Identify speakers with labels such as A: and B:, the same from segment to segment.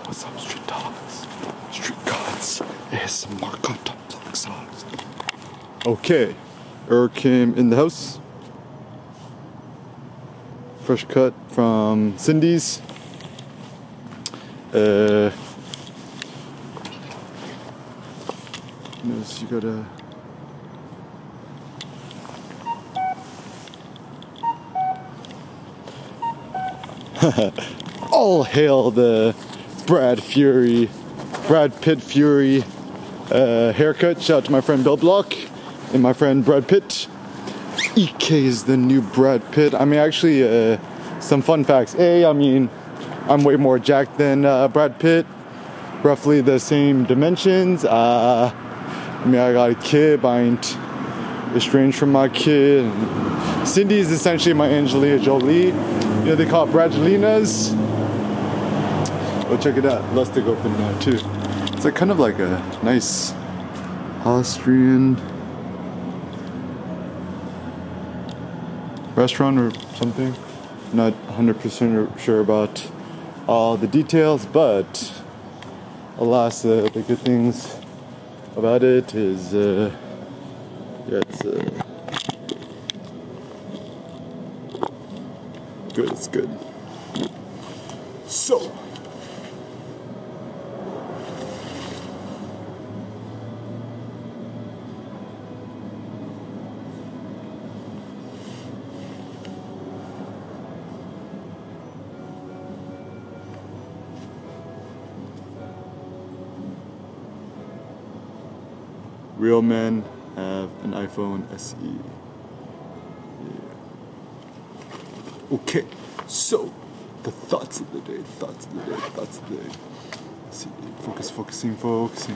A: What's up, street dogs? Street gods. ASMR content songs. Okay, Kim in the house. Fresh cut from Cindy's. Notice you gotta. All hail the Brad Pitt Fury haircut. Shout out to my friend Bill Block and my friend Brad Pitt. EK is the new Brad Pitt. I mean, actually, some fun facts. I'm way more jacked than Brad Pitt. Roughly the same dimensions. I got a kid, but I ain't estranged from my kid. Cindy is essentially my Angelina Jolie. You know, they call it Bradgelinas. Oh, check it out. Lustig open now too. It's like kind of like a nice Austrian restaurant or something. Not 100% sure about all the details, but alas, the good things about it is, it's good. It's good. So. Real men have an iPhone SE. Yeah. Okay, so the thoughts of the day. Let's see, focusing. Focus.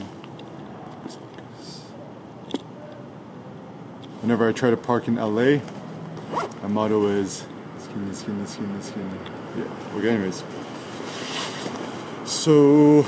A: Whenever I try to park in LA, my motto is skinny. Yeah, okay, anyways. So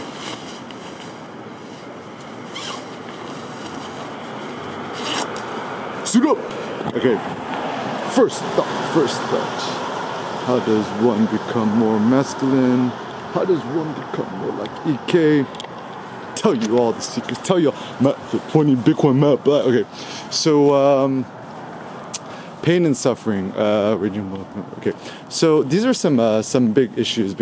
A: suit up! Okay, first thought. How does one become more masculine? How does one become more like EK? Tell you all the secrets. Tell you all. Matt Fit 20, Bitcoin Matt Black. Okay, so pain and suffering. Okay, so these are some big issues.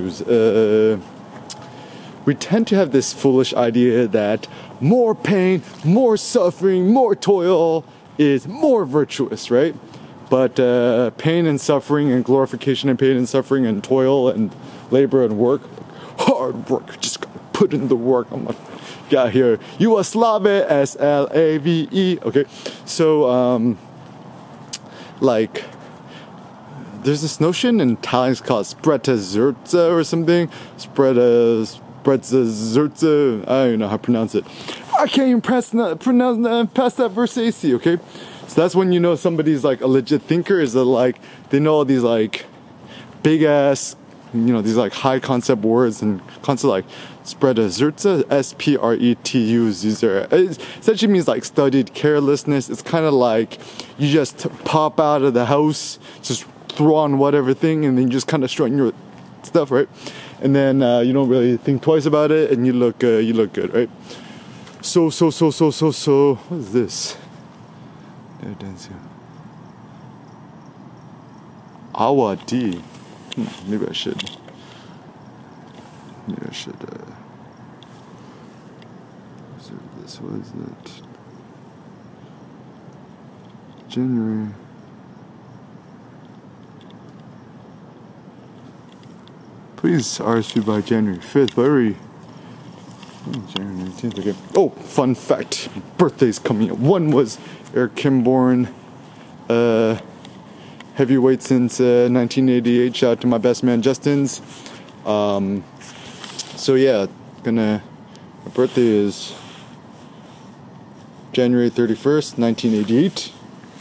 A: We tend to have this foolish idea that more pain, more suffering, more toil is more virtuous, right? But pain and suffering and glorification and pain and suffering and toil and labor and work, hard work, just gotta put in the work. I'm gonna get here. Yugoslave, SLAVE. Okay, so like there's this notion in Italian called sprezza zurza or something. Sprezza zurza. I don't even know how to pronounce it. I can't even pronounce that verse AC, okay? So that's when you know somebody's like a legit thinker, is that like they know all these like big ass, you know, these like high concept words and concept like sprezza, SPRETUZER. It essentially means like studied carelessness. It's kind of like you just pop out of the house, just throw on whatever thing, and then you just kind of strut your stuff, right? And then you don't really think twice about it, and you look good, right? So, what is this? Awadi. Maybe I should observe this. What is that? January. Please RSV by January 5th, January 19th, okay. Oh, fun fact. Birthdays coming up. One was Eric Kim born. Heavyweight since 1988. Shout out to my best man, Justin's. So yeah, my birthday is January 31st, 1988.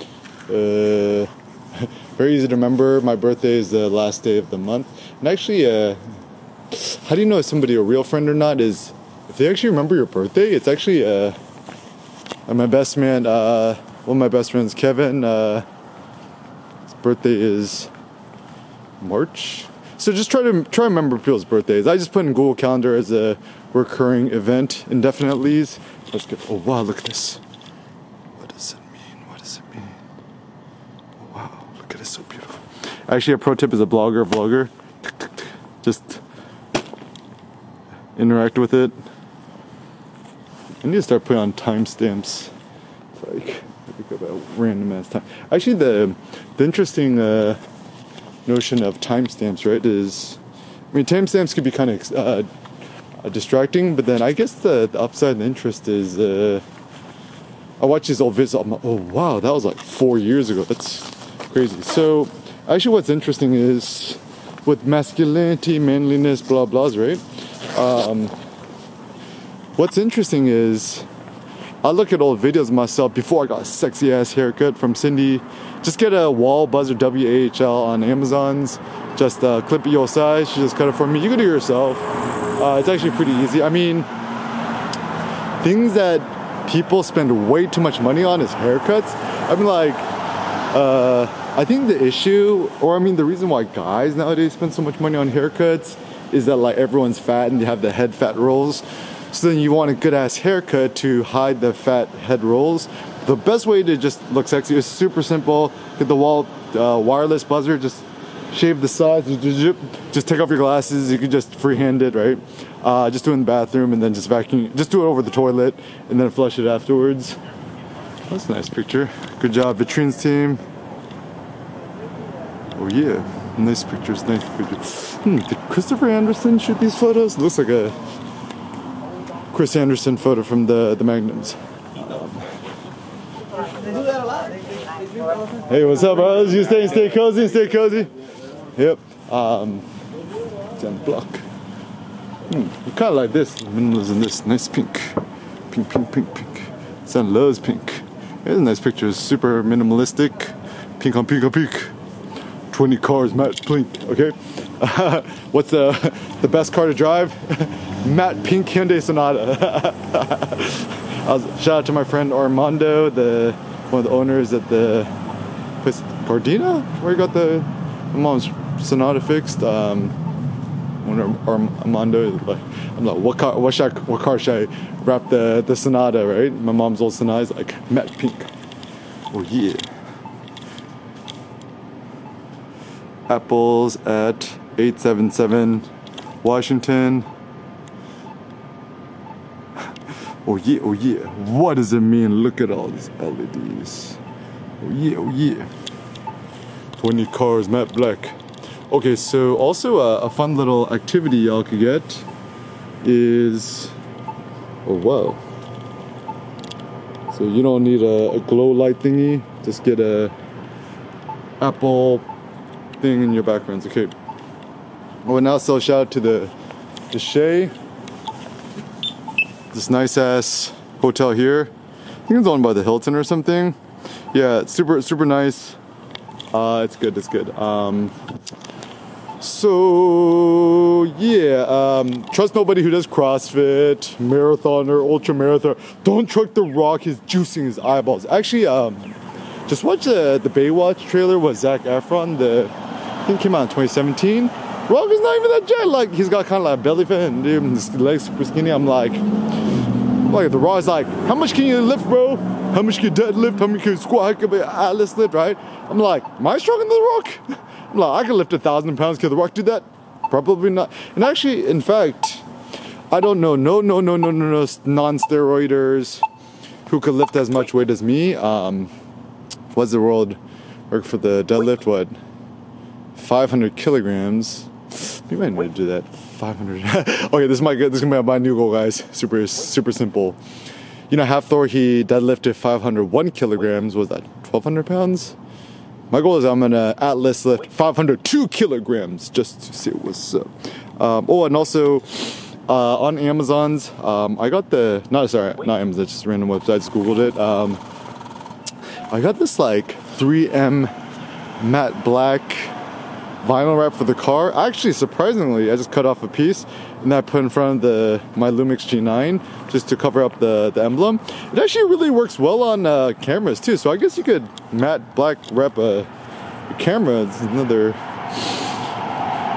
A: Very easy to remember. My birthday is the last day of the month. And actually, how do you know if somebody a real friend or not is if they actually remember your birthday? It's actually my best man, one of my best friends, Kevin, his birthday is March So just try to remember people's birthdays. I just put in Google Calendar as a recurring event indefinitely. Let's get. Oh wow, look at this. What does it mean? What does it mean? Oh, wow, look at it, so beautiful. Actually, a pro tip is a blogger, vlogger. Just interact with it. I need to start putting on timestamps. Like about random ass time. Actually, the interesting notion of timestamps, right, is, I mean, timestamps could be kind of distracting, but then I guess the upside and the interest is, I watch these old videos, I'm like, oh wow, that was like 4 years ago. That's crazy. So actually, what's interesting is with masculinity, manliness, blah blahs, right? What's interesting is I look at old videos of myself before I got a sexy ass haircut from Cindy. Just get a wall buzzer WAHL on Amazon's. Just clip it your size. She just cut it for me. You can do it yourself. It's actually pretty easy. I mean, things that people spend way too much money on is haircuts. I mean, like, I think the issue, or I mean, the reason why guys nowadays spend so much money on haircuts is that like everyone's fat and you have the head fat rolls. So then you want a good ass haircut to hide the fat head rolls. The best way to just look sexy is super simple. Get the wall wireless buzzer, just shave the sides, just take off your glasses. You can just freehand it, right? Just do it in the bathroom and then just vacuum, just do it over the toilet and then flush it afterwards. That's a nice picture. Good job, Vitrines team. Oh yeah, nice pictures, nice pictures. Did Christopher Anderson shoot these photos? Looks like a Chris Anderson photo from the Magnums. Hey, what's up, brothers? You stay cozy, stay cozy. Yep. It's on the block. You kind of like this. Minimalism, this nice pink, pink, pink, pink, pink. Son loves pink. Here's a nice picture. Super minimalistic. Pink on pink on pink. 20 cars, matte pink. Okay. What's the best car to drive? Matte pink Hyundai Sonata. Shout out to my friend Armando, one of the owners at the place Gardena, where he got my mom's Sonata fixed. Armando, like, I'm like, what car should I wrap the Sonata, right? My mom's old Sonata is like matte pink. Oh yeah. Apples at 877 Washington. Oh yeah, oh yeah. What does it mean? Look at all these LEDs. Oh yeah, oh yeah. 20 cars, matte black. Okay, so also a fun little activity y'all could get is, oh wow. So you don't need a glow light thingy. Just get a Apple thing in your backgrounds. Okay. Oh, and also shout out to the Shea. This nice ass hotel here. I think it's owned by the Hilton or something. Yeah, it's super nice. It's good. So yeah, trust nobody who does CrossFit, marathoner, ultra marathon. Don't truck The Rock. He's juicing his eyeballs. Actually, just watch the Baywatch trailer with Zac Efron. I think it came out in 2017. Rock is not even that jet. Like, he's got kind of like a belly fat and his legs super skinny. I'm like The Rock is like, how much can you lift, bro? How much can you deadlift? How much can you squat? How can you atlas lift, right? I'm like, am I stronger than The Rock? I'm like, I can lift 1,000 pounds. Can The Rock do that? Probably not. And actually, in fact, I don't know. No non-steroiders who could lift as much weight as me. What's the world record for the deadlift? What? 500 kilograms. Maybe I need to do that. 500. Okay, this is gonna be my new goal, guys. Super simple. You know, Hafthor, he deadlifted 501 kilograms. Was that 1,200 pounds? My goal is I'm gonna atlas lift 502 kilograms just to see what's up. Oh, and also on Amazon's, I got not Amazon, just a random website. I just Googled it. I got this like 3M matte black vinyl wrap for the car. Actually, surprisingly, I just cut off a piece and I put in front of my Lumix G9 just to cover up the emblem. It actually really works well on cameras too, so I guess you could matte black wrap a camera. It's another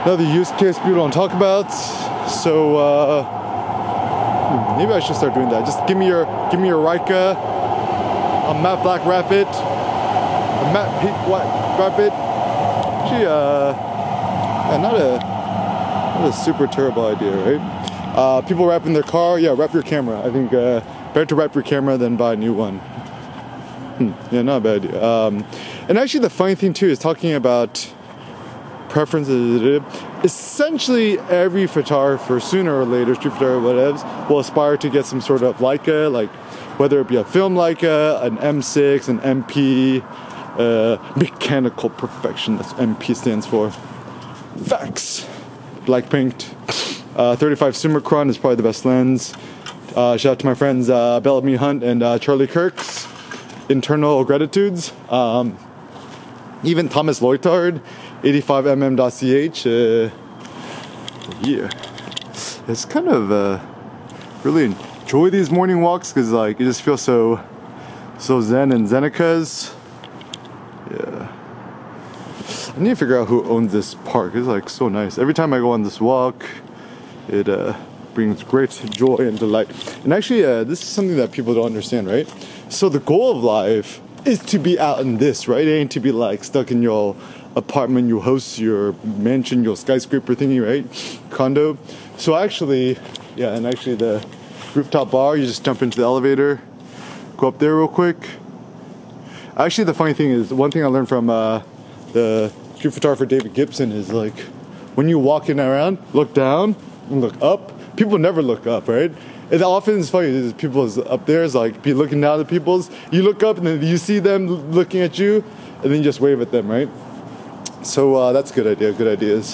A: another use case people don't talk about. So maybe I should start doing that. Just give me your Rika, a matte black rapid, a matte pink white rapid. Actually, not a super terrible idea, right? People wrapping their car, yeah, wrap your camera. I think better to wrap your camera than buy a new one. Yeah, not a bad idea. And actually, the funny thing too is talking about preferences. Essentially, every photographer, sooner or later, street photographer, whatever, will aspire to get some sort of Leica, like whether it be a film Leica, an M6, an MP, mechanical perfection. That's MP stands for. Facts. Black paint. 35 Summicron is probably the best lens. Shout out to my friends Bellamy Hunt and Charlie Kirk's internal gratitudes. Even Thomas Leutard, 85mm.ch. Yeah, it's kind of really enjoy these morning walks because like you just feel so zen and Zeneca's. Yeah. I need to figure out who owns this park. It's like so nice. Every time I go on this walk, it brings great joy and delight. And actually, this is something that people don't understand, right? So the goal of life is to be out in this, right? It ain't to be like stuck in your apartment, your house, your mansion, your skyscraper thingy, right? Condo. So actually, yeah, and actually the rooftop bar, you just jump into the elevator, go up there real quick. Actually, the funny thing is, one thing I learned from the street photographer David Gibson is like, when you walking around, look down and look up. People never look up, right? And often it's funny, people up there is like, be looking down at people's, you look up and then you see them looking at you, and then you just wave at them, right? So that's a good idea, good ideas.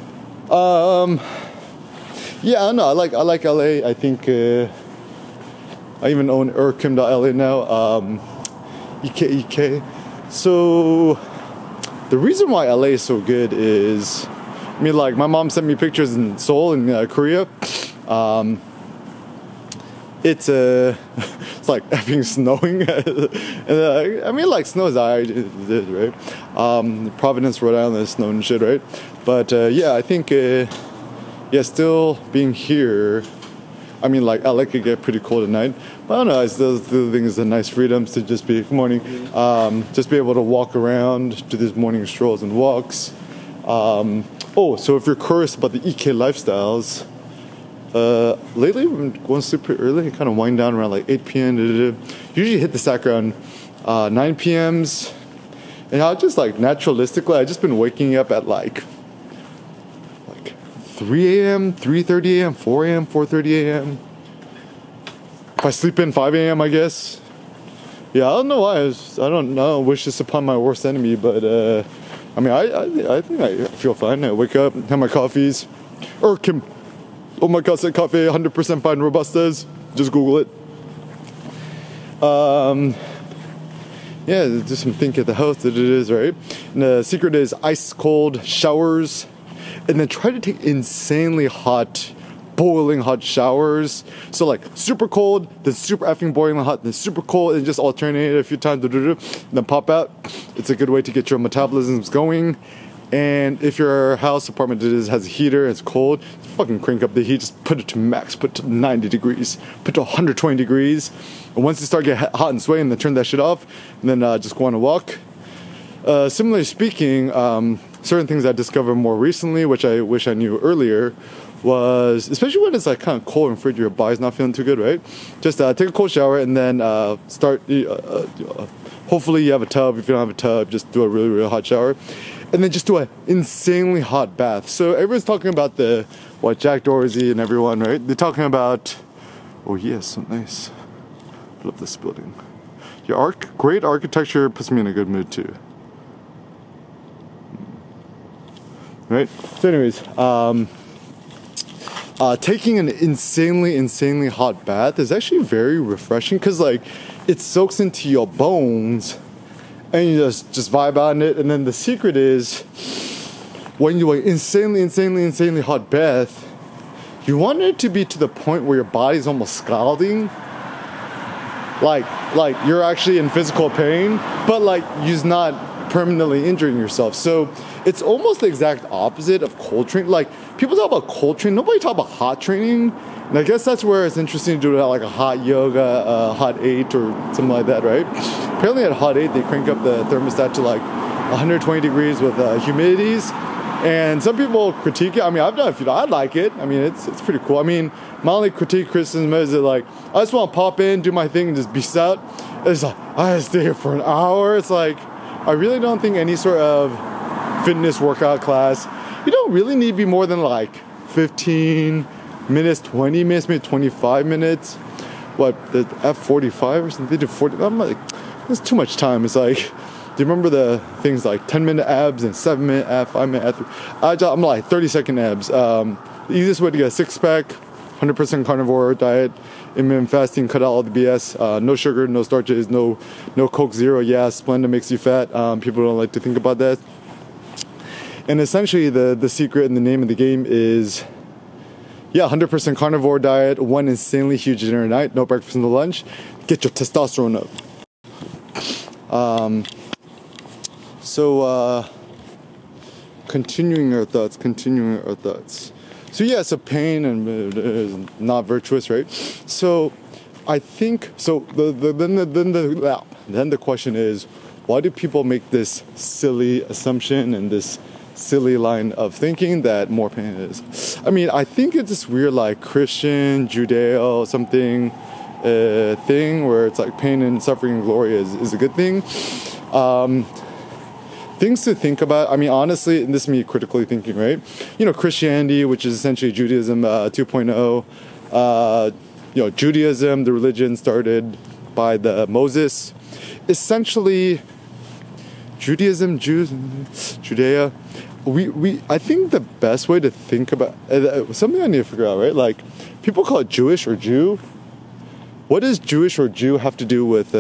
A: Yeah, I know, I like LA. I think I even own Urkim.LA now, EKEK. So the reason why LA is so good is, I mean, like my mom sent me pictures in Seoul in Korea. It's it's like effing snowing. And, I mean, like snow's alright, right? Providence, Rhode Island, there's snow and shit, right? But yeah, I think yeah, still being here. I mean, like LA could get pretty cold at night, but I don't know. I still think it's a nice freedom to just be just be able to walk around, do these morning strolls and walks. Oh, so if you're curious about the EK lifestyles. Lately, we've been going super early, kind of wind down around like 8 p.m. Usually hit the stack around 9 p.m.s. And I just like naturalistically, I just been waking up at like 3 a.m., 3:30 a.m., 4 a.m., 4:30 a.m. If I sleep in 5 a.m., I guess. Yeah, I don't know why. I don't know. Wish this upon my worst enemy, but I mean, I think I feel fine. I wake up, have my coffees, or Omakase Cafe, 100% fine Robustas. Just Google it. Yeah, do some think at the house that it is, right? And the secret is ice cold showers, and then try to take insanely hot, boiling hot showers. So like super cold, then super effing boiling hot, then super cold, and just alternate it a few times, then pop out. It's a good way to get your metabolisms going. And if your house apartment has a heater, it's cold, just fucking crank up the heat, just put it to max, put it to 90 degrees, put it to 120 degrees. And once you start getting hot and sweaty, then turn that shit off, and then just go on a walk. Similarly speaking, certain things I discovered more recently, which I wish I knew earlier, was, especially when it's like kind of cold and frigid, your body's not feeling too good, right? Just take a cold shower and then start, hopefully you have a tub. If you don't have a tub, just do a really, really hot shower. And then just do an insanely hot bath. So everyone's talking about Jack Dorsey and everyone, right? They're talking about, oh yes, so nice. Love this building. Your great architecture puts me in a good mood too. Right? So anyways, taking an insanely hot bath is actually very refreshing because like it soaks into your bones. And you just vibe on it. And then the secret is, when you like insanely hot bath, you want it to be to the point where your body's almost scalding. Like you're actually in physical pain, but like you're not permanently injuring yourself. So it's almost the exact opposite of cold training. Like, people talk about cold training, nobody talk about hot training. And I guess that's where it's interesting to do like a hot yoga, hot 8 or something like that, right? Apparently at hot 8 they crank up the thermostat to like 120 degrees with humidities. And some people critique it. I mean, I've done a few. I like it. I mean, it's pretty cool. I mean, my only criticism is that, like, I just want to pop in, do my thing, and just beast out. It's like, I have to stay here for an hour. It's like, I really don't think any sort of fitness workout class, you don't really need to be more than like 15 minutes, 20 minutes, maybe 25 minutes. What, the F45 or something? They do 40. I'm like, that's too much time. It's like, do you remember the things like 10-minute abs and 7-minute abs, 5-minute abs? I'm like 30-second abs. The easiest way to get a six-pack, 100% carnivore diet, intermittent fasting, cut out all the BS. No sugar, no starches, no Coke Zero. Yeah, Splenda makes you fat. People don't like to think about that. And essentially, the secret and the name of the game is, 100% carnivore diet, one insanely huge dinner at night, no breakfast, no lunch. Get your testosterone up. So, continuing our thoughts. So pain and is not virtuous, right? So, I think so. Then the question is, why do people make this silly assumption and this silly line of thinking that more pain is? I mean, I think it's this weird like Christian, Judeo something thing where it's like pain and suffering and glory is a good thing. Things to think about. I mean, honestly, and this is me critically thinking, right? You know, Christianity, which is essentially Judaism 2.0. Judaism, the religion started by the Moses. Essentially, Judaism, Judea. I think the best way to think about something I need to figure out, right? Like, people call it Jewish or Jew. What does Jewish or Jew have to do with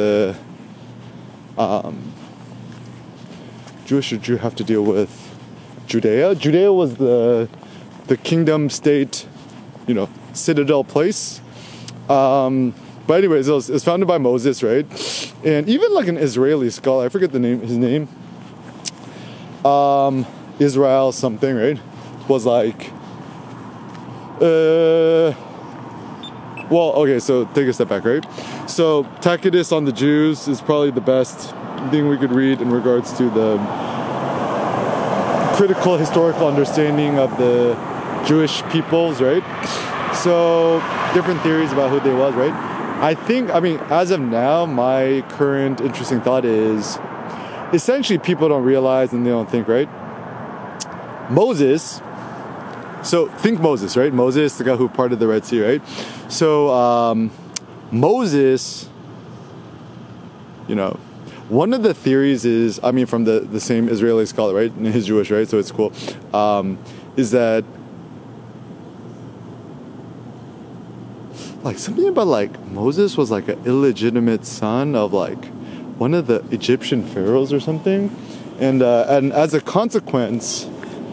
A: Jewish or Jew have to deal with Judea? Judea was the kingdom state, citadel place. But anyways, it was founded by Moses, right? And even like an Israeli scholar, I forget his name. Israel something, right? Was like, so take a step back, right? So Tacitus on the Jews is probably the best thing we could read in regards to the critical historical understanding of the Jewish peoples, right? So different theories about who they was, right? I mean, as of now, my current interesting thought is essentially people don't realize and they don't think, right? Moses, so think Moses, right? Moses, the guy who parted the Red Sea, right? So Moses, one of the theories is, I mean, from the same Israeli scholar, right? And he's Jewish, right? So it's cool. Is that like something about like Moses was like an illegitimate son of like one of the Egyptian pharaohs or something, and as a consequence,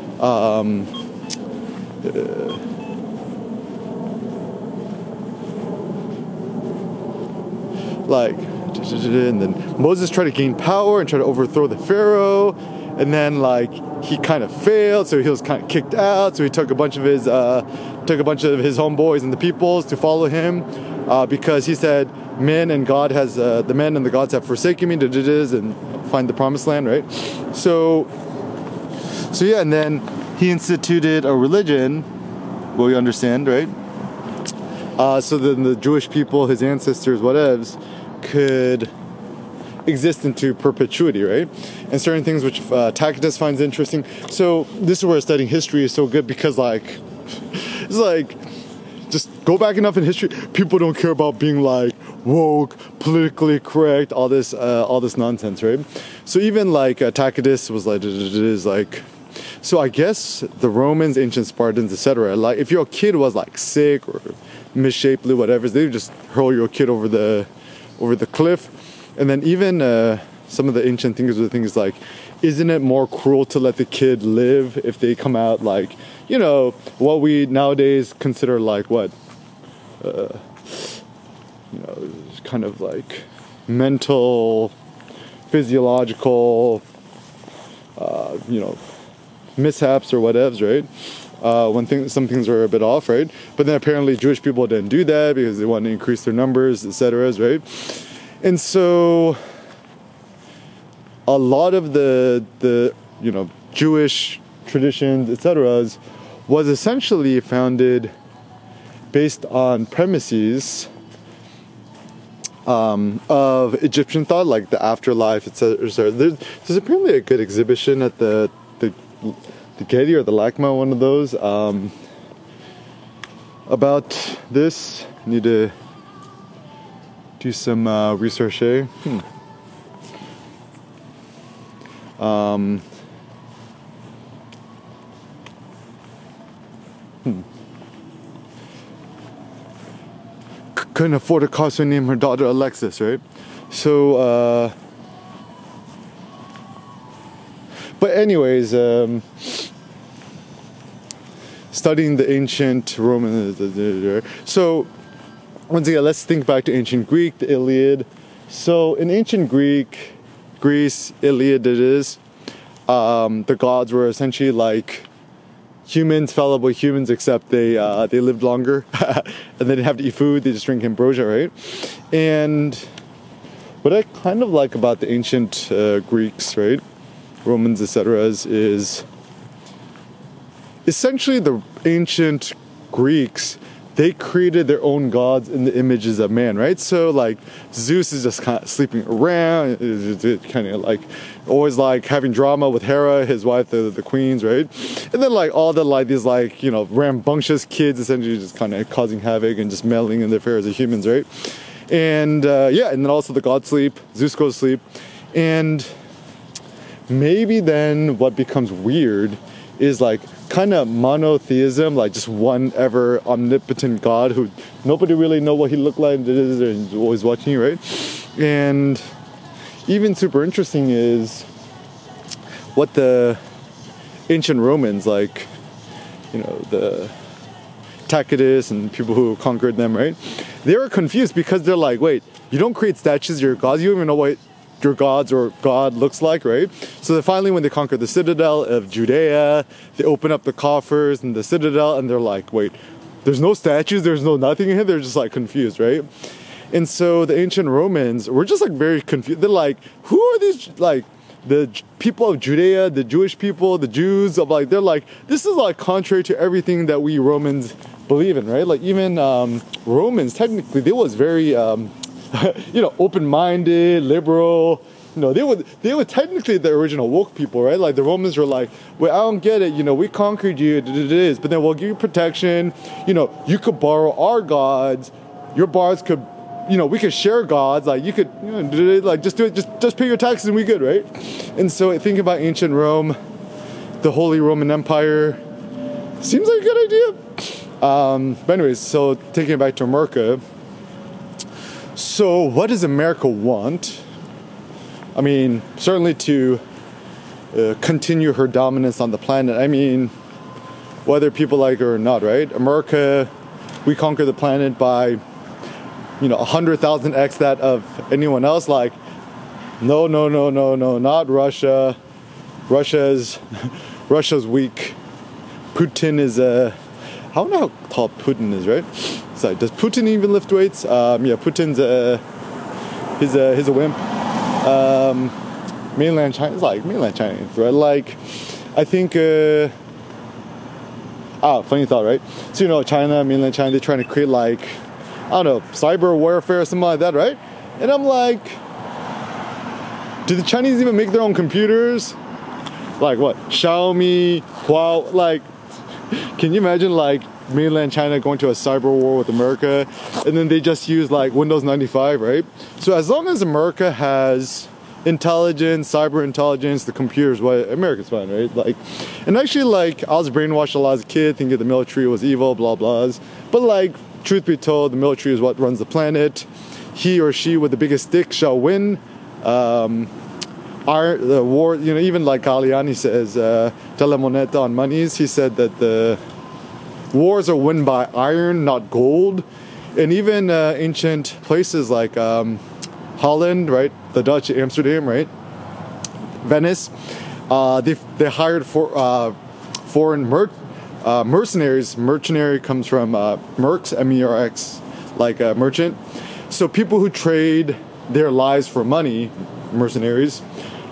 A: and then Moses tried to gain power and try to overthrow the pharaoh, and then like he kind of failed, so he was kind of kicked out. So he took a bunch of his homeboys and the peoples to follow him, because he said, the men and the gods have forsaken me, and find the promised land, right? So yeah, and then he instituted a religion. Well, you understand, right? So then the Jewish people, his ancestors, whatevs, could exist into perpetuity, right? And certain things which Tacitus finds interesting. So this is where studying history is so good, because like it's like just go back enough in history, people don't care about being like woke, politically correct, all this nonsense, right? So even like Tacitus was like, so I guess the Romans, ancient Spartans, etc. Like if your kid was like sick or misshapely, whatever, they would just hurl your kid over the cliff. And then even some of the ancient thinkers were things like, isn't it more cruel to let the kid live if they come out like, what we nowadays consider like what, kind of like mental, physiological you know, mishaps or whatevs, right? When some things are a bit off, right? But then apparently Jewish people didn't do that because they want to increase their numbers, etc., right? And so a lot of the you know, Jewish traditions, etc., was essentially founded based on premises of Egyptian thought, like the afterlife, etc. There's apparently a good exhibition at the Getty or the LACMA, one of those, about this. Need to do some research, eh? Couldn't afford a car, so named her daughter Alexis, right? So, but anyways, studying the ancient Roman. So, once again, let's think back to ancient Greek, the Iliad. So, in ancient Greece, Iliad it is, the gods were essentially like humans, fallible humans, except they lived longer and they didn't have to eat food, they just drink ambrosia, right? And what I kind of like about the ancient Greeks, right, Romans, etc., is essentially the ancient Greeks, they created their own gods in the images of man, right? So like Zeus is just kind of sleeping around, kind of like always like having drama with Hera, his wife, the queens, right? And then like all the like these like, you know, rambunctious kids essentially just kind of causing havoc and just meddling in the affairs of humans, right? And yeah, and then also the gods sleep, Zeus goes to sleep, and maybe then what becomes weird is like kind of monotheism, like just one ever omnipotent God who nobody really know what he looked like, and he's always watching you, right? And even super interesting is what the ancient Romans, like, you know, the Tacitus and people who conquered them, right? They were confused because they're like, wait, you don't create statues of your gods, you don't even know what your gods or God looks like, right? So then finally when they conquered the citadel of Judea, they open up the coffers in the citadel and they're like, wait, there's no statues, there's no nothing in here. They're just like confused, right? And so the ancient Romans were just like very confused. They're like, who are these, like the people of Judea, the Jewish people, the Jews, of like, they're like, this is like contrary to everything that we Romans believe in, right? Like even Romans, technically they was very you know, open-minded, liberal. You know, they were technically the original woke people, right? Like the Romans were like, well, I don't get it. You know, we conquered you, but then we'll give you protection. You know, you could borrow our gods. Your bards could, you know, we could share gods. Like you could, you know, like just do it. Just pay your taxes and we good, right? And so think about ancient Rome, the Holy Roman Empire. Seems like a good idea. But anyways, so taking it back to America. So what does America want? I mean, certainly to continue her dominance on the planet. I mean, whether people like her or not, right? America, we conquer the planet by, you know, 100,000x that of anyone else. Like, no, not Russia. Russia's weak. Putin is I don't know how tall Putin is, right? So does Putin even lift weights? Yeah, Putin's he's a wimp. Mainland China is like mainland China, right? Like, I think funny thought, right? So you know, China, mainland China, they're trying to create like, I don't know, cyber warfare or something like that, right? And I'm like, do the Chinese even make their own computers? Like what? Xiaomi, Huawei, like, can you imagine like mainland China going to a cyber war with America, and then they just use like Windows 95, right? So as long as America has intelligence, cyber intelligence, the computers, well, America's fine, right? Like, and actually, like, I was brainwashed a lot as a kid, thinking the military was evil, blah blahs. But like, truth be told, the military is what runs the planet. He or she with the biggest stick shall win. The war, you know, even like Galliani says, "Della moneta" on monies. He said that the wars are won by iron, not gold. And even ancient places like Holland, right? The Dutch, Amsterdam, right? Venice. they hired foreign mercenaries. Mercenary comes from mercs, M-E-R-X, like a merchant. So people who trade their lives for money, mercenaries.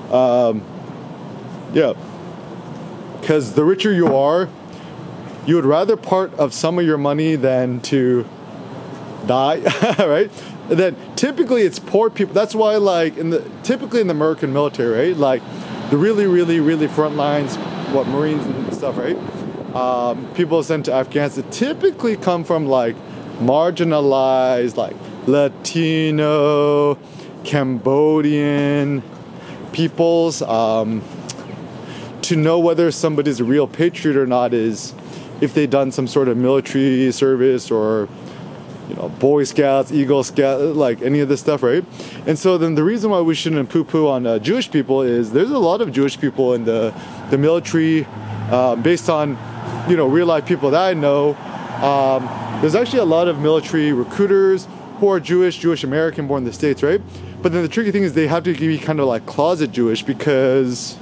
A: Yeah, because the richer you are, you would rather part of some of your money than to die, right? And then typically it's poor people. That's why, like, typically in the American military, right, like the really front lines, Marines and stuff, right? People sent to Afghanistan typically come from like marginalized, like Latino, Cambodian peoples. To know whether somebody's a real patriot or not is if they've done some sort of military service or, you know, Boy Scouts, Eagle Scouts, like any of this stuff, right? And so then the reason why we shouldn't poo-poo on Jewish people is there's a lot of Jewish people in the military, based on, you know, real life people that I know. There's actually a lot of military recruiters who are Jewish American, born in the States, right? But then the tricky thing is they have to be kind of like closet Jewish because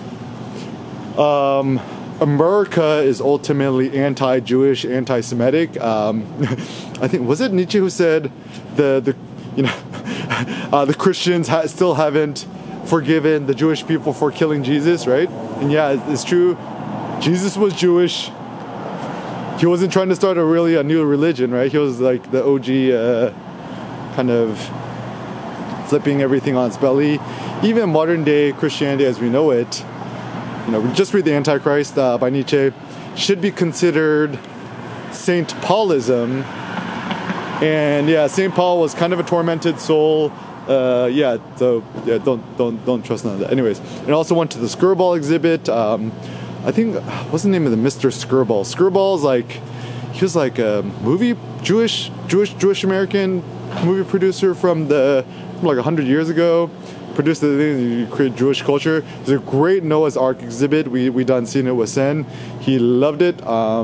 A: America is ultimately anti-Jewish, anti-Semitic. I think, was it Nietzsche who said the Christians still haven't forgiven the Jewish people for killing Jesus, right? And yeah, it's true. Jesus was Jewish. He wasn't trying to start a new religion, right? He was like the OG, kind of flipping everything on its belly. Even modern day Christianity as we know it, you know, just read the Antichrist by Nietzsche, should be considered Saint Paulism. And yeah, Saint Paul was kind of a tormented soul. So yeah, don't trust none of that. Anyways, and also went to the Skirball exhibit. I think, what's the name of the Mr. Skirball? Skirball's like, he was like a movie, Jewish American movie producer from like 100 years ago. Produced the thing, you create Jewish culture. It's a great Noah's Ark exhibit. We done seen it with Sen. He loved it.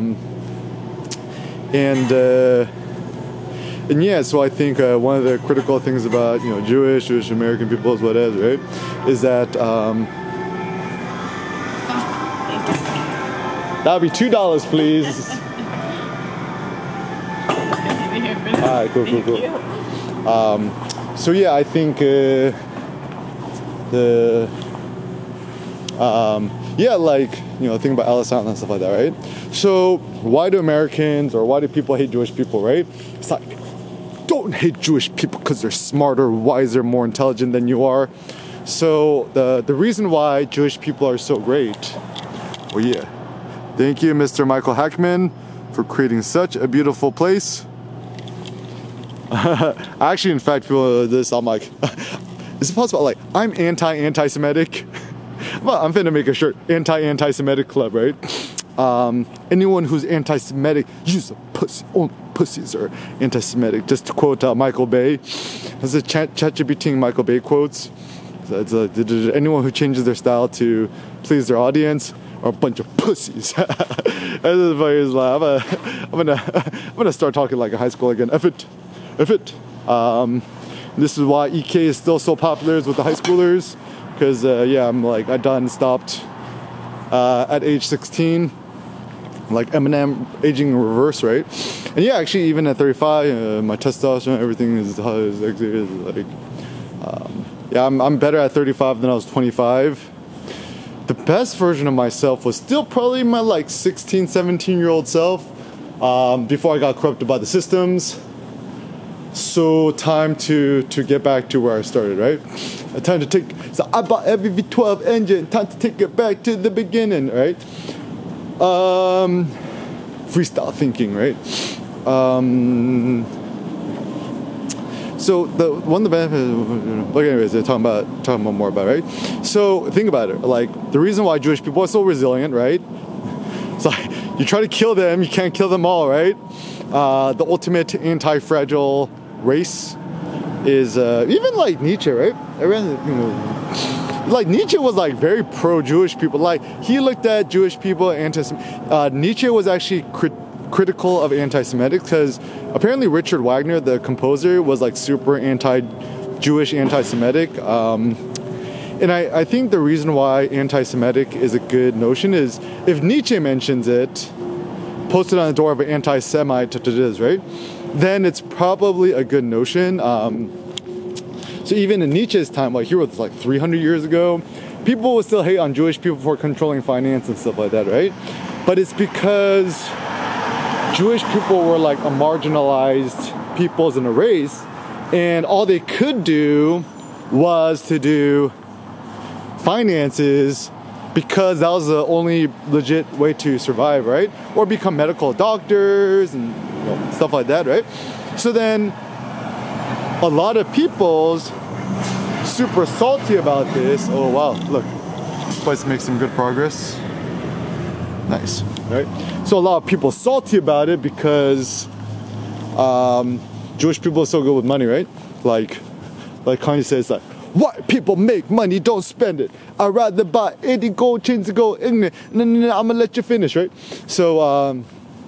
A: And yeah, so I think one of the critical things about, you know, Jewish American people is whatever, right? Is that that would be $2, please. All right, cool. So yeah, I think yeah, like, you know, think about Ellis Island and stuff like that, right? So why do Americans or why do people hate Jewish people, right? It's like, don't hate Jewish people because they're smarter, wiser, more intelligent than you are. So the reason why Jewish people are so great, well, yeah, thank you, Mr. Michael Hackman, for creating such a beautiful place. Actually, in fact, people this, I'm like, is it possible? Like, I'm anti-Semitic. I'm finna make a shirt, anti-Semitic club, right? Anyone who's anti-Semitic, use a pussy. Only pussies are anti-Semitic. Just to quote Michael Bay. This is ChatGPT Michael Bay quotes. So it's anyone who changes their style to please their audience are a bunch of pussies. I'm gonna start talking like a high school again. F it. This is why EK is still so popular with the high schoolers, because yeah, I stopped at age 16, like Eminem, aging in reverse, right? And yeah, actually, even at 35, my testosterone, everything is like, yeah, I'm better at 35 than I was 25. The best version of myself was still probably my like 16, 17-year-old self, before I got corrupted by the systems. So time to get back to where I started, right? So I bought every V12 engine, time to take it back to the beginning, right? Freestyle thinking, right? So the one of the benefits, but anyways, they're talking about more about, right? So think about it, like the reason why Jewish people are so resilient, right? It's like you try to kill them, you can't kill them all, right? The ultimate anti-fragile race is even like Nietzsche, right? Like Nietzsche was like very pro-Jewish people. Like he looked at Jewish people Nietzsche was actually critical of anti-Semitic because apparently Richard Wagner, the composer, was like super anti-Jewish, anti-Semitic. And I think the reason why anti-Semitic is a good notion is if Nietzsche mentions it, posted on the door of an anti-Semite, right? Then it's probably a good notion. So even in Nietzsche's time, like he wrote this like 300 years ago, people would still hate on Jewish people for controlling finance and stuff like that, right? But it's because Jewish people were like a marginalized peoples in a race, and all they could do was to do finances because that was the only legit way to survive, right? Or become medical doctors and stuff like that, right? So then a lot of people's super salty about this. Oh wow, look, this place makes some good progress. Nice, right? So a lot of people salty about it because Jewish people are so good with money, right? Like Kanye says, like, white people make money, don't spend it. I'd rather buy 80 gold chains to go ignorant. No, I'm gonna let you finish, right? So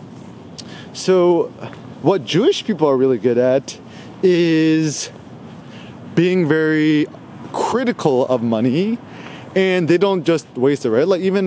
A: what Jewish people are really good at is being very critical of money, and they don't just waste it, right? Like even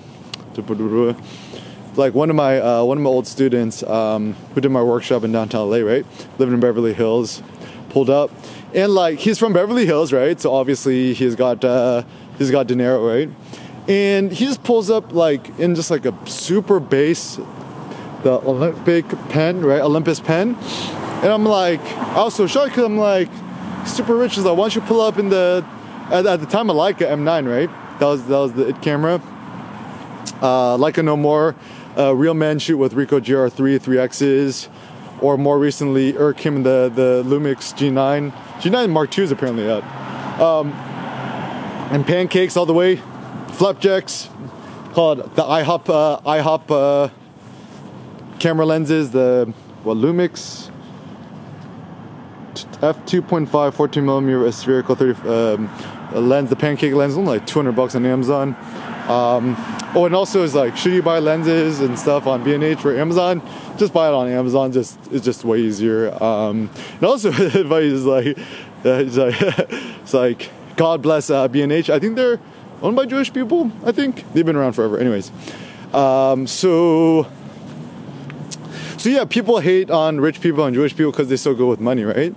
A: like one of my old students who did my workshop in downtown LA, right? Living in Beverly Hills, pulled up, and like he's from Beverly Hills, right? So obviously he's got dinero, right? And he just pulls up like in just like a super base, the Olympic pen, right? Olympus pen. And I'm like, I was so shocked because I'm like, super rich. Is like, why don't you pull up in the, at the time of Leica M9, right? That was the it camera. Leica No More, Real Men shoot with Ricoh GR3 3Xs, or more recently, Kim in the Lumix G9. G9 Mark II is apparently out. And pancakes all the way, flapjacks, called the IHOP camera lenses, the Lumix f2.5 14mm spherical 30 lens, the pancake lens, only like $200 on Amazon. Oh, and also is like, should you buy lenses and stuff on B&H or Amazon? Just buy it on Amazon. It's just way easier. And also advice is like, it's like God bless B&H. I think they're owned by Jewish people. I think they've been around forever. Anyways, so yeah, people hate on rich people and Jewish people because they so good with money, right?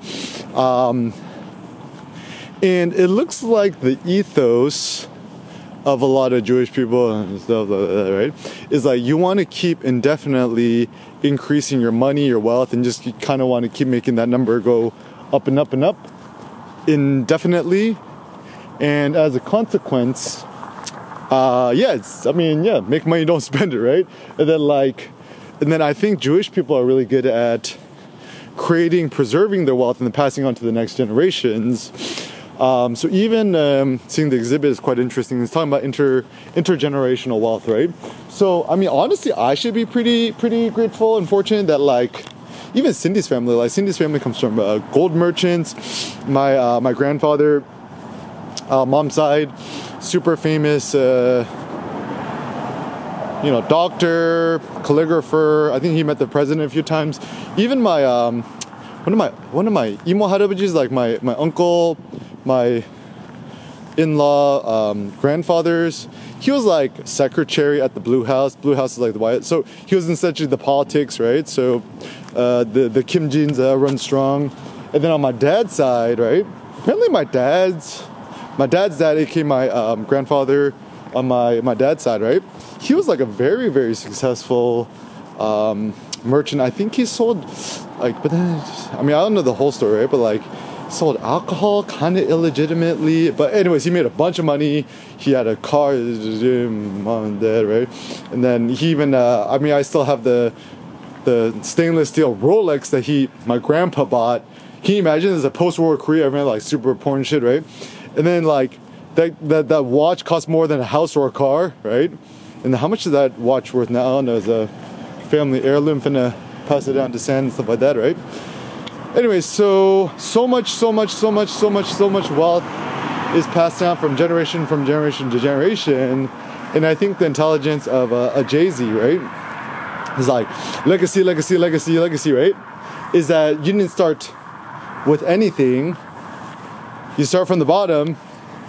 A: And it looks like the ethos of a lot of Jewish people and stuff like that, right, is like you want to keep indefinitely increasing your money, your wealth, and just you kind of want to keep making that number go up and up and up indefinitely. And as a consequence, make money, don't spend it, right? And then I think Jewish people are really good at preserving their wealth and then passing on to the next generations. So even seeing the exhibit is quite interesting. It's talking about intergenerational wealth, right? So I mean, honestly, I should be pretty grateful and fortunate that like even Cindy's family comes from gold merchants. My grandfather, mom's side, super famous. Doctor, calligrapher. I think he met the president a few times. Even my one of my imo harabujis, like my uncle, my in-law grandfathers, he was like secretary at the Blue House. Blue House is like the White. So he was essentially the politics, right? So the Kim Jins run strong. And then on my dad's side, right? Apparently my dad's dad, aka my grandfather on my dad's side, right? He was like a very, very successful merchant. I think he sold like, but then I don't know the whole story, right? But like sold alcohol kind of illegitimately. But anyways, he made a bunch of money. He had a car, mom and dad, right? And then he even, I still have the stainless steel Rolex that my grandpa bought. Can you imagine? There's a post-war Korea, everyone like super porn shit, right? And then like that watch cost more than a house or a car, right? And how much is that watch worth now? I don't know, as a family heirloom, finna pass it down to San and stuff like that, right? Anyway, so much wealth is passed down from generation to generation. And I think the intelligence of a Jay-Z, right, is like legacy, right? Is that you didn't start with anything. You start from the bottom,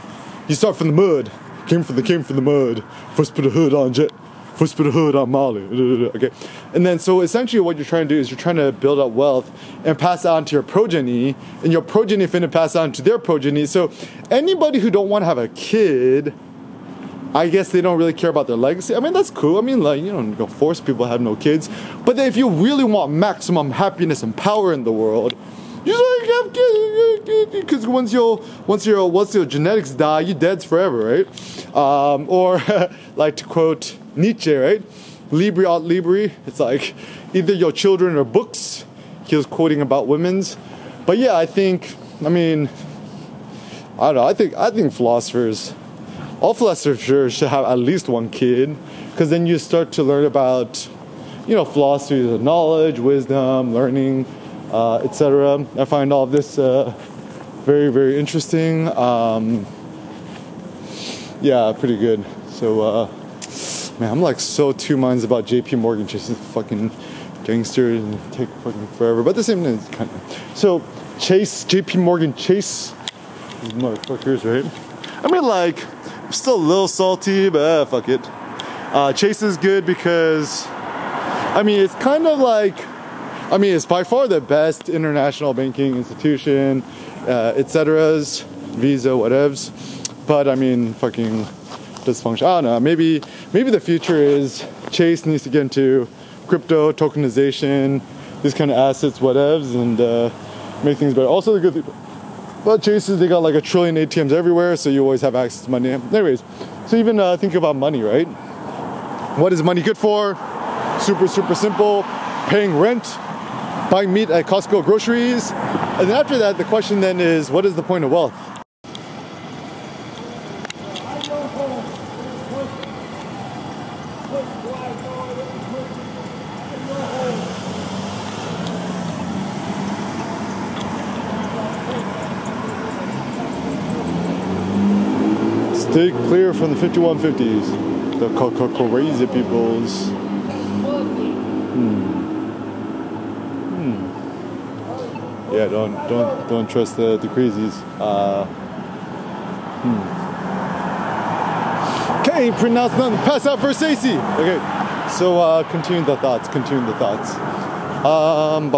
A: You start from the mud. Came from the mud. First put a hood on Jet. First put a hood on Molly. Okay. And then so essentially what you're trying to do is you're trying to build up wealth and pass it on to your progeny, and your progeny finna pass on to their progeny. So anybody who don't want to have a kid, I guess they don't really care about their legacy. I mean, that's cool. I mean, like, you don't go force people to have no kids. But then if you really want maximum happiness and power in the world, you just like have kids, because once your genetics die, you're dead forever, right? Or like to quote Nietzsche, right? Libri aut libri. It's like either your children or books. He was quoting about women's. But yeah, I don't know. I think philosophers, all philosophers should have at least one kid, because then you start to learn about, philosophies of knowledge, wisdom, learning, etc. I find all of this very, very interesting. Yeah, pretty good. So, man, I'm like so two minds about JP Morgan Chase. Is fucking gangster and take fucking forever. But at the same time, it's kind of. So, JP Morgan Chase, these motherfuckers, right? I mean, like, I'm still a little salty, but fuck it. Chase is good because, it's kind of like, it's by far the best international banking institution, etc.'s, Visa, whatevs. But fucking dysfunction. I don't know. Maybe the future is Chase needs to get into crypto, tokenization, these kind of assets, whatevs, and make things better. Also, the good thing about Chase is they got like 1 trillion ATMs everywhere, so you always have access to money. Anyways, so even think about money, right? What is money good for? Super, super simple. Paying rent, buying meat at Costco groceries. And then after that, the question then is, what is the point of wealth? Stay clear from the 5150s, the crazy peoples. Yeah, don't trust the crazies. Can't pronounce nothing. Pass out for Stacey. Okay, so continue the thoughts. How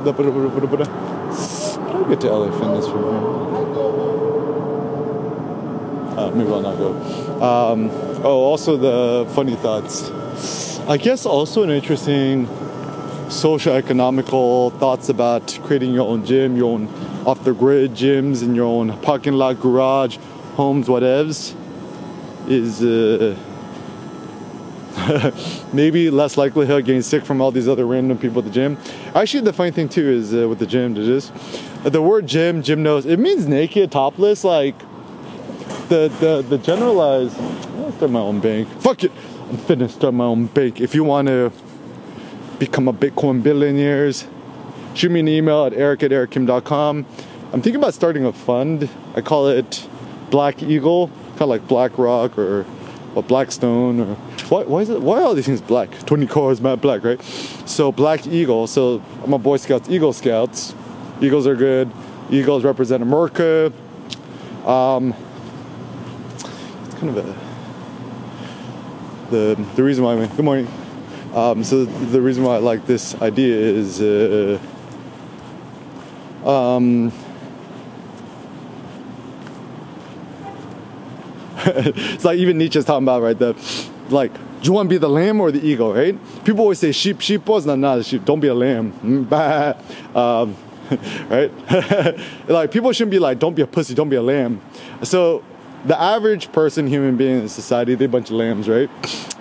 A: do I get to LA Fitness from here? Maybe I'll not go. Also the funny thoughts. I guess also an interesting social economical thoughts about creating your own gym, your own off the grid gyms in your own parking lot, garage, homes, whatevs, is maybe less likelihood of getting sick from all these other random people at the gym. Actually, the funny thing too is with the gym, the word gymnos, it means naked, topless, like the generalized. I'll start my own bank. Fuck it, I'm finna start my own bank. If you want to become a Bitcoin billionaires, shoot me an email at eric@erickim.com. I'm thinking about starting a fund. I call it Black Eagle, kind of like BlackRock or Blackstone, or why are all these things black? 20 cars, matte black, right? So Black Eagle. So I'm a Boy Scouts, Eagle Scouts. Eagles are good. Eagles represent America. It's kind of the reason why good morning. So the reason why I like this idea is it's like even Nietzsche's talking about, right? Do you want to be the lamb or the eagle, right? People always say sheep was not a sheep. Don't be a lamb. Right? Like people shouldn't be like, don't be a pussy, don't be a lamb. So the average person, human being in society, they're a bunch of lambs, right?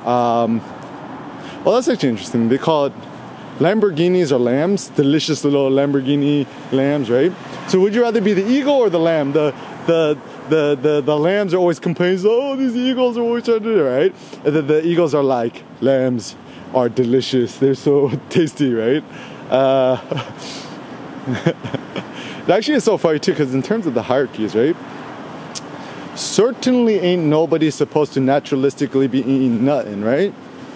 A: Well, that's actually interesting. They call it Lamborghinis or lambs, delicious little Lamborghini lambs, right? So would you rather be the eagle or the lamb? The lambs are always complaining, oh, these eagles are always trying to do it, right? And then the eagles are like, lambs are delicious. They're so tasty, right? It actually is so funny too, because in terms of the hierarchies, right? Certainly ain't nobody supposed to naturalistically be eating nothing, right?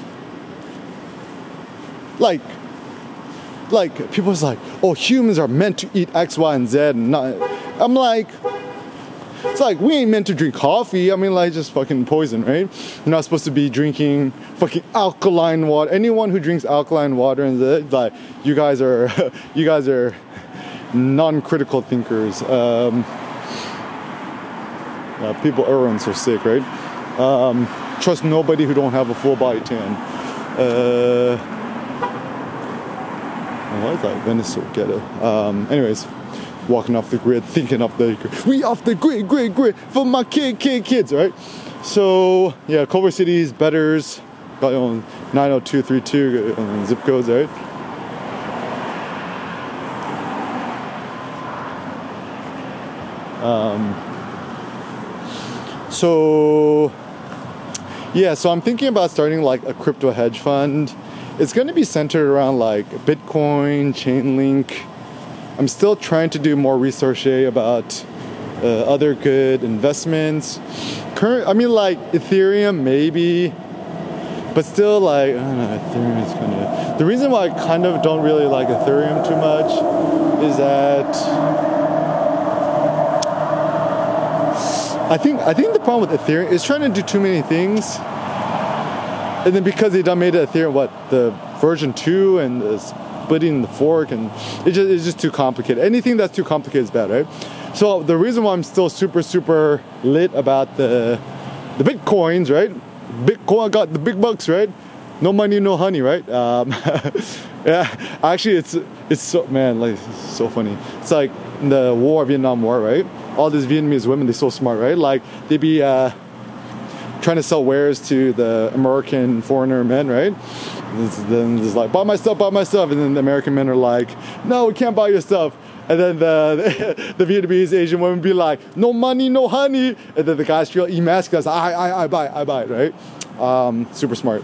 A: Like people's like, oh, humans are meant to eat X, Y, and Z, and not. I'm like, It's like, we ain't meant to drink coffee. I mean, like, just fucking poison, right? You're not supposed to be drinking fucking alkaline water. Anyone who drinks alkaline water, and like, you guys are you guys are non-critical thinkers. People are so sick, right? Trust nobody who don't have a full body tan. Why is that Venice so ghetto? Anyways, walking off the grid, thinking off the grid. We off the grid for my kids, right? So yeah, Culver City's betters got on 90232 zip codes, right? So yeah, so I'm thinking about starting like a crypto hedge fund. It's going to be centered around like Bitcoin, Chainlink. I'm still trying to do more research about other good investments. I mean, like Ethereum maybe, but still, like, I don't know, Ethereum is kind of... The reason why I kind of don't really like Ethereum too much is that I think the problem with Ethereum is trying to do too many things. And then because they done made it Ethereum, the version 2 and the splitting the fork, and it's just too complicated. Anything that's too complicated is bad, right? So the reason why I'm still super lit about the Bitcoins, right? Bitcoin got the big bucks, right? No money, no honey, right? Yeah, actually, it's so, man, like, it's so funny. It's like the Vietnam War, right? All these Vietnamese women, they're so smart, right? Like, they be trying to sell wares to the American foreigner men, right? Then it's like, buy my stuff, and then the American men are like, no, we can't buy your stuff. And then the Vietnamese Asian women be like, no money, no honey. And then the guys feel emasculated, I buy, right? Super smart.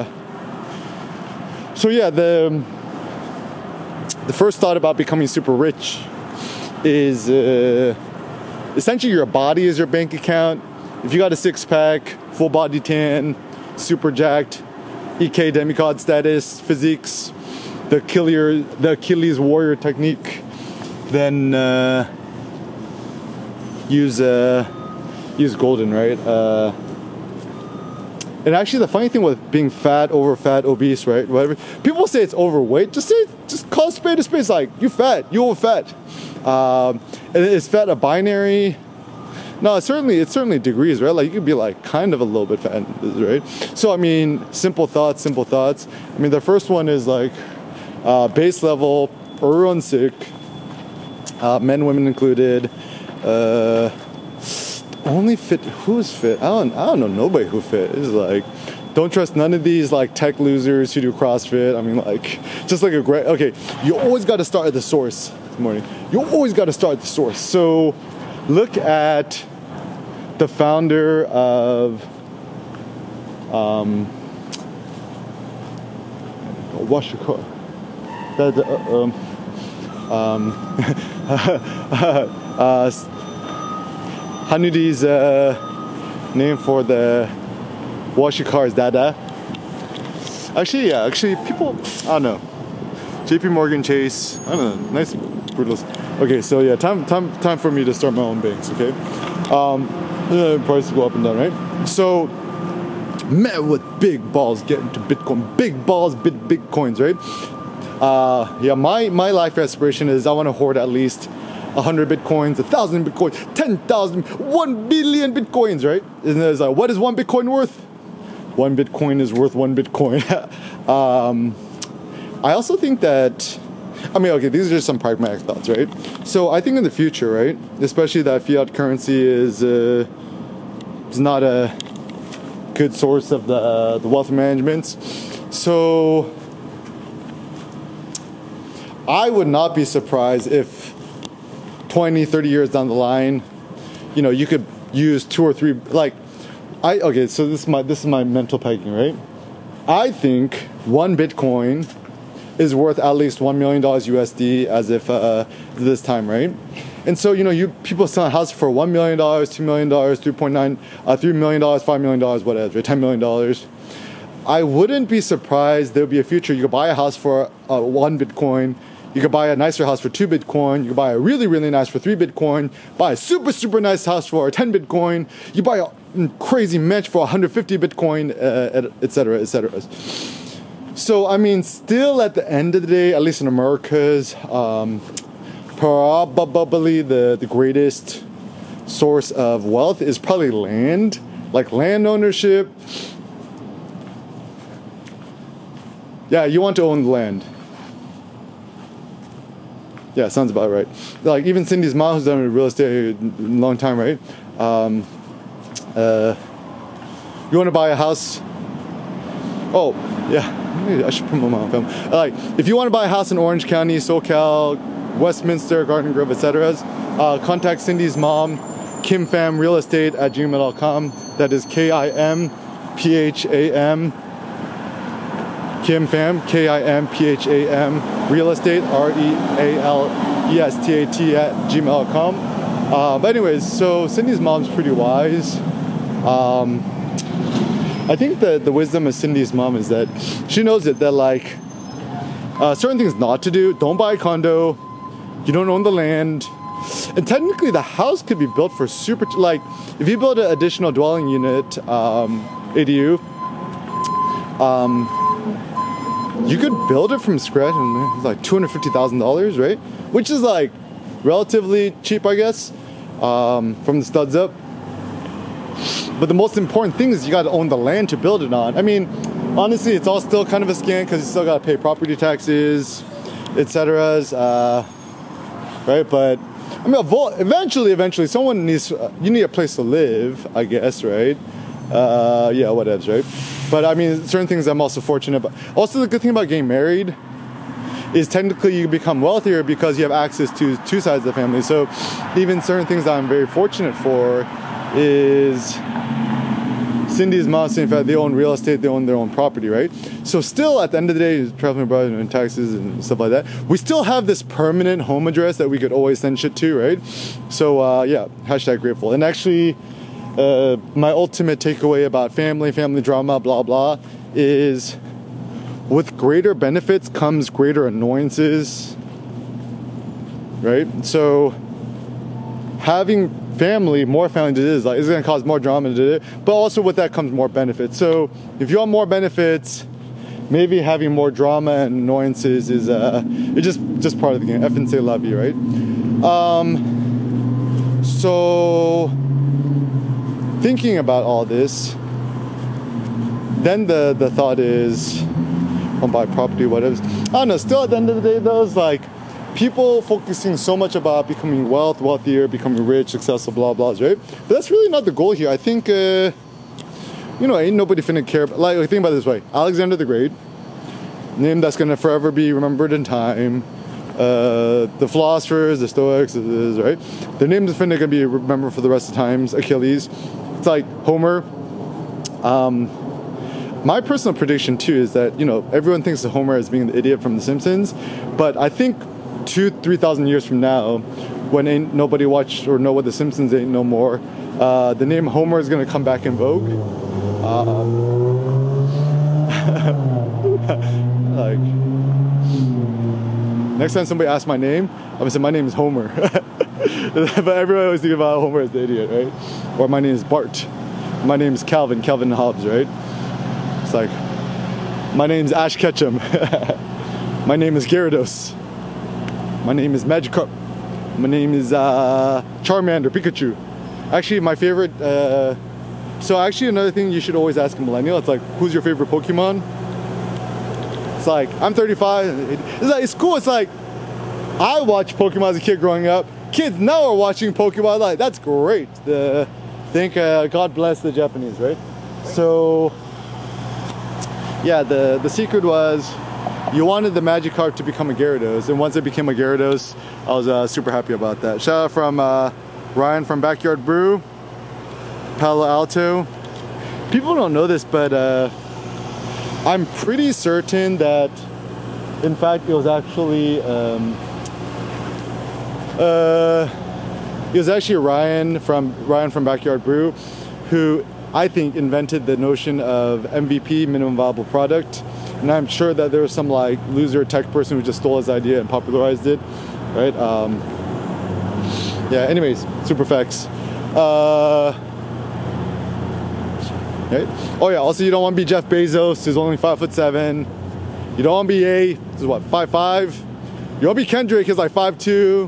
A: So yeah, the first thought about becoming super rich is essentially your body is your bank account. If you got a six-pack, full body tan, super jacked, EK demigod status, physiques, the Achilles warrior technique, then use golden, right? And actually, the funny thing with being fat, over fat, obese, right? Whatever people say it's overweight, just call spade a spade. Like, you fat, you over fat. And is fat a binary? No, it's certainly degrees, right? Like, you could be like kind of a little bit fat, right? So I mean, simple thoughts. I mean, the first one is like base level, everyone sick, men, women included. Only fit. Who's fit? I don't know nobody who fit. It's like, don't trust none of these like tech losers who do CrossFit. I mean, like, just like a great. Okay, you always got to start at the source. Good morning. You always got to start at the source. So, look at the founder of wash your car. Hanudi's name for the wash your car is Dada. Actually, people, I don't know. JP Morgan Chase, I don't know, nice brutals. Okay, so yeah, time for me to start my own banks, okay? Prices go up and down, right? So, men with big balls get into Bitcoin. Big balls, big coins, right? Yeah, my life aspiration is I want to hoard at least 100 Bitcoins, 1,000 Bitcoins, 10,000, 1 billion Bitcoins, right? Isn't it like, what is 1 Bitcoin worth? 1 Bitcoin is worth 1 Bitcoin. I also think that, I mean, okay, these are just some pragmatic thoughts, right? So I think in the future, right, especially that fiat currency is not a good source of the wealth management. So I would not be surprised if 20, 30 years down the line, you know, you could use 2 or 3, like, okay, so this is my mental pegging, right? I think 1 Bitcoin is worth at least $1 million USD as if this time, right? And so, you know, people selling houses for $1 million, $2 million, $3 million, $5 million, whatever, $10 million. I wouldn't be surprised there would be a future you could buy a house for 1 Bitcoin, You could buy a nicer house for 2 Bitcoin. You could buy a really, really nice for 3 Bitcoin. Buy a super, super nice house for 10 Bitcoin. You buy a crazy mansion for 150 Bitcoin, etc., etc. So, I mean, still at the end of the day, at least in America's, probably the greatest source of wealth is probably land, like land ownership. Yeah, you want to own the land. Yeah, sounds about right. Like even Cindy's mom, who's done real estate a long time, right? You want to buy a house? Oh, yeah, maybe I should put my mom on film. Like, if you want to buy a house in Orange County, SoCal, Westminster, Garden Grove, etc., contact Cindy's mom, kimpham@gmail.com. That is KIMPHAM. Kim Pham, KIMPHAM, real estate, REALESTAT @gmail.com. But anyways, so Cindy's mom's pretty wise. I think the wisdom of Cindy's mom is that she knows it, that like certain things not to do. Don't buy a condo. You don't own the land. And technically the house could be built for super, like if you build an additional dwelling unit, ADU, you could build it from scratch and it's like $250,000, right? Which is like relatively cheap, I guess, from the studs up. But the most important thing is you got to own the land to build it on. I mean, honestly, it's all still kind of a scam because you still got to pay property taxes, etc. Right? But I mean, eventually, someone needs. You need a place to live, I guess, right? Yeah, whatevs, right? But I mean, certain things I'm also fortunate about. Also, the good thing about getting married is technically you become wealthier because you have access to 2 sides of the family. So even certain things that I'm very fortunate for is Cindy's mom, in fact, they own real estate, they own their own property, right? So still at the end of the day, traveling abroad and taxes and stuff like that, we still have this permanent home address that we could always send shit to, right? So yeah, #grateful. And actually, my ultimate takeaway about family drama, blah, blah, is with greater benefits comes greater annoyances, right? So having more family is like, it's going to cause more drama, but also with that comes more benefits. So if you want more benefits, maybe having more drama and annoyances is it's just part of the game. F and say love you, right? So thinking about all this, then the thought is, I'll buy property, whatever. I don't know, still at the end of the day though, it's like people focusing so much about becoming wealthier, becoming rich, successful, blah, blah, right? But that's really not the goal here. I think, you know, ain't nobody finna care. Like, think about it this way. Alexander the Great, name that's gonna forever be remembered in time. The philosophers, the Stoics, right? Their names are finna gonna be remembered for the rest of times. Achilles. It's like Homer. My personal prediction too is that, you know, everyone thinks of Homer as being the idiot from The Simpsons, but I think 2,000-3,000 years from now, when ain't nobody watch or know what The Simpsons ain't no more, the name Homer is gonna come back in vogue. Like, next time somebody asks my name, I'm gonna say my name is Homer. But everyone always think about Homer as the idiot, right? Or my name is Bart. My name is Calvin Hobbes, right? It's like, my name is Ash Ketchum. My name is Gyarados. My name is Magikarp. My name is Charmander, Pikachu. Actually, my favorite, so actually another thing you should always ask a millennial, it's like, who's your favorite Pokemon? It's like, I'm 35. It's like, it's cool. It's like, I watched Pokemon as a kid growing up. Kids now are watching Pokemon. Like, that's great. God bless the Japanese, right? So, yeah, the secret was you wanted the Magikarp to become a Gyarados, and once it became a Gyarados, I was super happy about that. Shout out from Ryan from Backyard Brew, Palo Alto. People don't know this, but I'm pretty certain that, in fact, it was actually Ryan from Backyard Brew, who I think invented the notion of MVP, minimum viable product. and I'm sure that there was some like loser tech person who just stole his idea and popularized it, right? Yeah. Anyways, super facts. Right? Oh yeah. Also, you don't want to be Jeff Bezos, who's only 5'7". You don't want to be Ye, who's what, 5'5". You want to be Kendrick, who's like 5'2".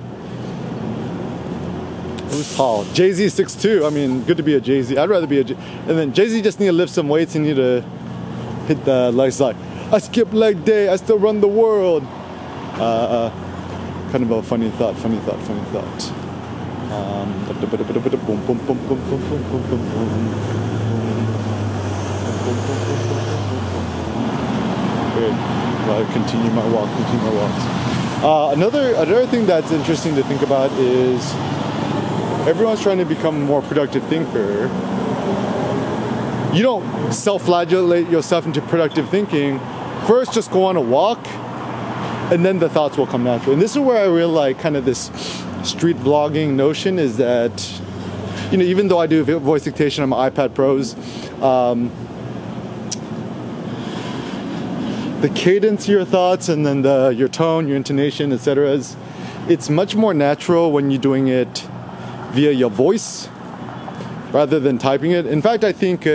A: Who's tall? Jay-Z 6'2". I mean, good to be a Jay-Z. I'd rather be a and then Jay-Z just need to lift some weights and need to hit the legs like, I skip leg day, I still run the world. Kind of a funny thought. Great. I'll continue my walks. Another thing that's interesting to think about is everyone's trying to become a more productive thinker. You don't self-flagellate yourself into productive thinking. First, just go on a walk, and then the thoughts will come naturally. And this is where I really like kind of this street vlogging notion is that, you know, even though I do voice dictation on my iPad Pros, the cadence of your thoughts and then your tone, your intonation, etc. It's much more natural when you're doing it via your voice rather than typing it. In fact, I think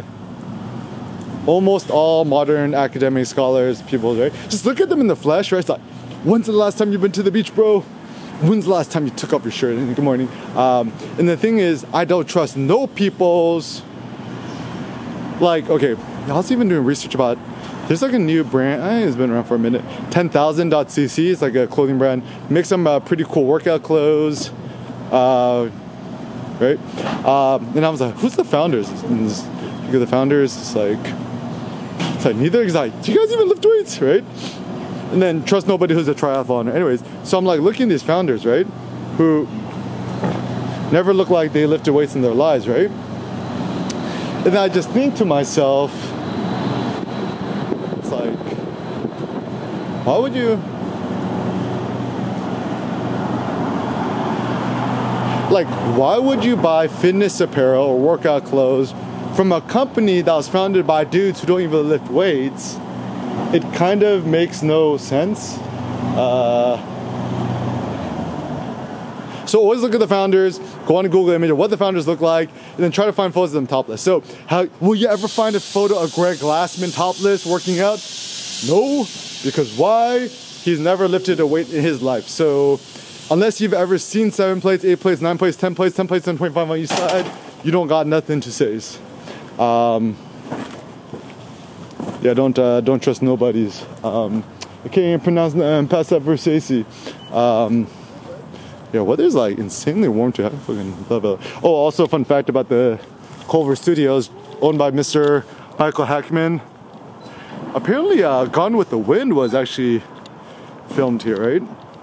A: almost all modern academic scholars, people, right? Just look at them in the flesh, right? It's like, when's the last time you've been to the beach, bro? When's the last time you took off your shirt? Good morning. And the thing is, I don't trust no people's, like, okay, I was even doing research about, there's like a new brand, I think it's been around for a minute, 10,000.cc, it's like a clothing brand, makes some pretty cool workout clothes, right? And I was like, who's the founders? And look at the founders, it's like neither, it's like, do you guys even lift weights, right? And then trust nobody who's a triathlon. Anyways, so I'm like looking at these founders, right? Who never look like they lifted weights in their lives, right? And then I just think to myself, it's like, why would you, like, why would you buy fitness apparel or workout clothes from a company that was founded by dudes who don't even lift weights? It kind of makes no sense. So always look at the founders, go on a Google image of what the founders look like, and then try to find photos of them topless. So will you ever find a photo of Greg Glassman topless working out? No, because why? He's never lifted a weight in his life. So unless you've ever seen 7 plates, 8 plates, 9 plates, 10 plates, 10 plates, 10.5 on each side, you don't got nothing to say. Yeah, don't trust nobody's. I can't even pronounce past that versace. Yeah, weather's like insanely warm too. I fucking love it. Oh, also a fun fact about the Culver Studios, owned by Mr. Michael Hackman. Apparently, Gone with the Wind was actually filmed here, right?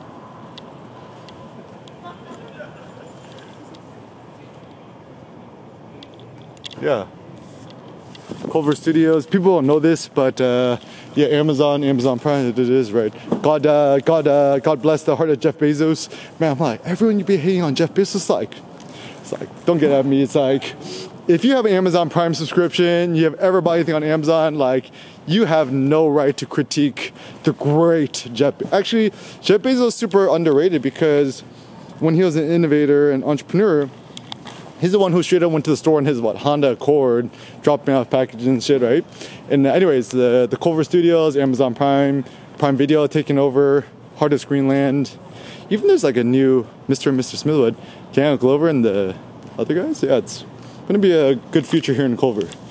A: Yeah. Culver Studios. People don't know this, but yeah, Amazon Prime. It is right. God bless the heart of Jeff Bezos. Man, I'm like, everyone you be hating on Jeff Bezos, it's like, don't get at me. It's like, if you have an Amazon Prime subscription, you have ever bought anything on Amazon, like, you have no right to critique the great Jeff. Actually, Jeff Bezos is super underrated because when he was an innovator and entrepreneur, he's the one who straight up went to the store in his Honda Accord, dropped me off packages and shit, right? And anyways, the Culver Studios, Amazon Prime Video taking over, Heart of Screenland. Even there's like a new Mr. and Mr. Smithwood, Daniel Glover and the other guys. Yeah, it's gonna be a good future here in Culver.